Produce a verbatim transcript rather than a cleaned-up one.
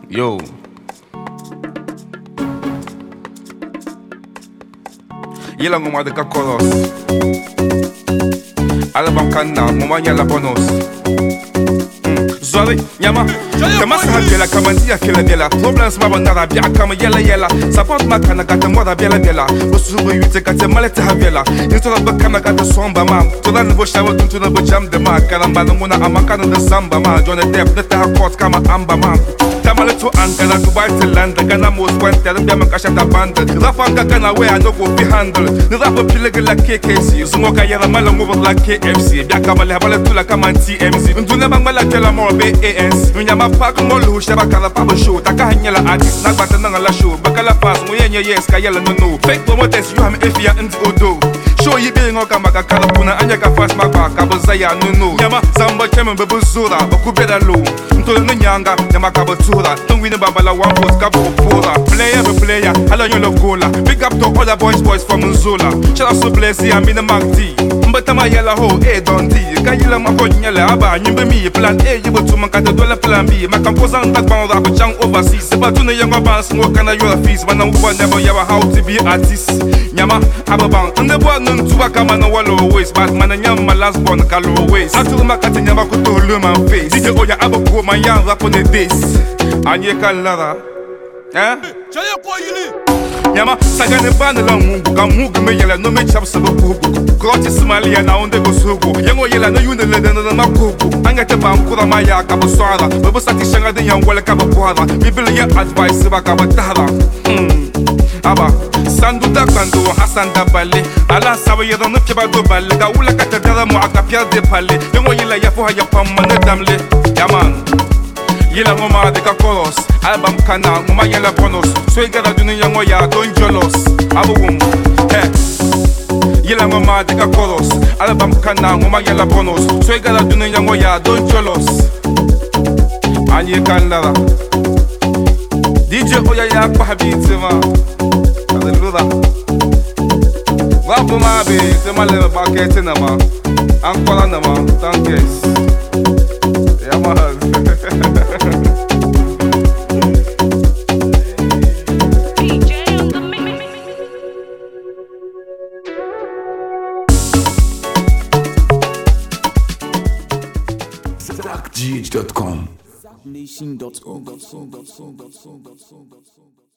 Yo. Yela ngoma de Kakoros. Album Kana, ngoma yala bonus. Zoe, nyama. Kama sa biela kama ndia kila biela. Problems ma bandara bia kama yela yela. Support ma kana gata moda biela biela. Usubu yute kate malete ha biela. Intola ba kana gata somba ma. Toda nbo shawo tuntu na bo jam de ma. Karamba no muna amakana de samba ma. Jone dep nete ha court kama amba ma. Tamale to Ankara, Dubai to London. Ghana most wanted. Bia man kasha ta bundle. Rafanga Ghana where I no go fi handle. Ni rapo pilega la K K C. Zungoka yela mala ngobo la K F C. Bia kama le habale tula kama T M Z. Ndune mangala kela mo be A S. Nyama pak molu shaba kala pabo show. Taka hanyela artist na gbata na la show. Bakala pass mo yenye yes ka yela no no. Fake promoters you am if ya ndi odo. Show yi be ngoka maka kala puna anya ka fast maka ka bozaya no no. Nyama samba chema bebo zura bakubeda low. Ntolo no nyanga nyama ka botura. Don't win baba la one post ka bo pora. Player be player ala nyo lo gola. Big up to all the boys boys from Nzola. Shout out to Blessy I'm in the Mac D. Mbata ma yela ho e don D. Ka yela ma konyela aba nyimbe mi plan A yibo to man ka dola plan B. Ma composer ndak ban rap chang overseas. Se ba tune young bounce mo kana your fees. Man no one never yawa how to be artist. Nyama ababan nde bo nun tuwa kama no wall always. But man nyama last born ka always. Atu ma ka nyama ko to le man face. D J Oya abako man yan rap on the days. Anye kalara. Eh? Chaya kwa yili. Nyama sagane bana la mungu ka mungu me yela no me chap sabo kuku. Kroti Somalia na onde go sugu. Yango yela no yune le na na kuku. Anga te ba nkura ma ya ka boswara. Bebo sati shanga de yan wala ka bwara. Bible ya advice ba ka batara. Hmm. Aba sandu da kando Hassan da balle. Ala sawa yeda no ke ba do balle. Da wula ka te dara mu aka pia de palle. Yango yela ya fo ha ya pam man damle. Yaman. Yela ngoma de Kakoros, album Kana, ngoma yela bonus. Swega da dunia ngoya don jolos. Abum, hey. Yela ngoma de Kakoros, album Kana, ngoma yela bonus. Swega da dunia ngoya don jolos. Anye kanlara. D J Oya ya kwa habiti ma. Hallelujah. Wapu ma be, se ma le bakete na ma. Ankola na ma, thank you. Yeah man. Zack G H dot com Nation dot org.